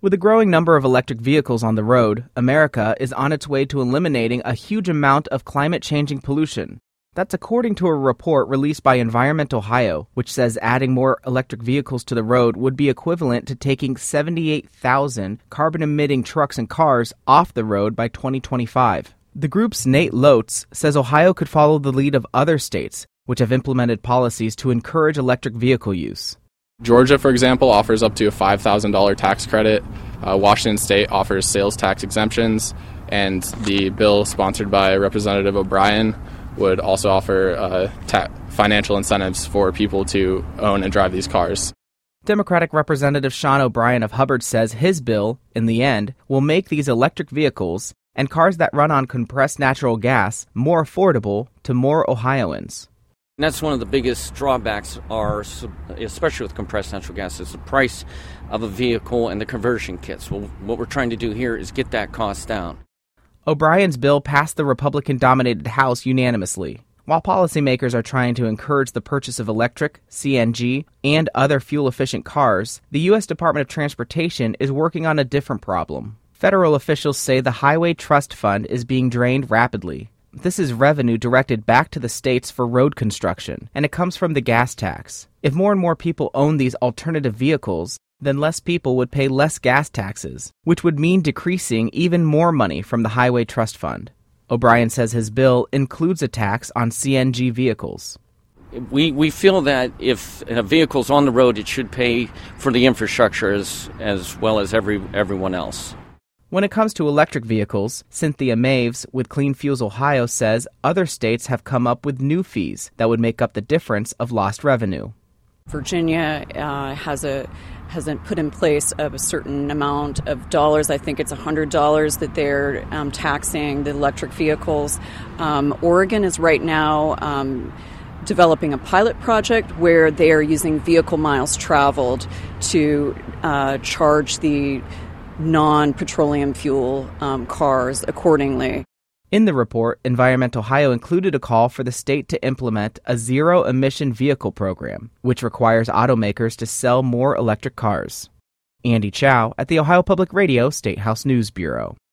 With a growing number of electric vehicles on the road, America is on its way to eliminating a huge amount of climate-changing pollution. That's according to a report released by Environment Ohio, which says adding more electric vehicles to the road would be equivalent to taking 78,000 carbon-emitting trucks and cars off the road by 2025. The group's Nate Lotz says Ohio could follow the lead of other states, which have implemented policies to encourage electric vehicle use. Georgia, for example, offers up to a $5,000 tax credit. Washington State offers sales tax exemptions, and the bill sponsored by Representative O'Brien would also offer financial incentives for people to own and drive these cars. Democratic Representative Sean O'Brien of Hubbard says his bill, in the end, will make these electric vehicles and cars that run on compressed natural gas more affordable to more Ohioans. And that's one of the biggest drawbacks, especially with compressed natural gas, is the price of a vehicle and the conversion kits. Well, what we're trying to do here is get that cost down. O'Brien's bill passed the Republican-dominated House unanimously. While policymakers are trying to encourage the purchase of electric, CNG, and other fuel-efficient cars, the U.S. Department of Transportation is working on a different problem. Federal officials say the Highway Trust Fund is being drained rapidly. This is revenue directed back to the states for road construction, and it comes from the gas tax. If more and more people own these alternative vehicles, then less people would pay less gas taxes, which would mean decreasing even more money from the Highway Trust Fund. O'Brien says his bill includes a tax on CNG vehicles. We feel that if a vehicle's on the road, it should pay for the infrastructure as well as everyone else. When it comes to electric vehicles, Cynthia Maves with Clean Fuels Ohio says other states have come up with new fees that would make up the difference of lost revenue. Virginia hasn't put in place a certain amount of dollars. I think it's $100 that they're taxing the electric vehicles. Oregon is right now developing a pilot project where they are using vehicle miles traveled to charge the non-petroleum fuel cars accordingly. In the report, Environment Ohio included a call for the state to implement a zero-emission vehicle program, which requires automakers to sell more electric cars. Andy Chow at the Ohio Public Radio State House News Bureau.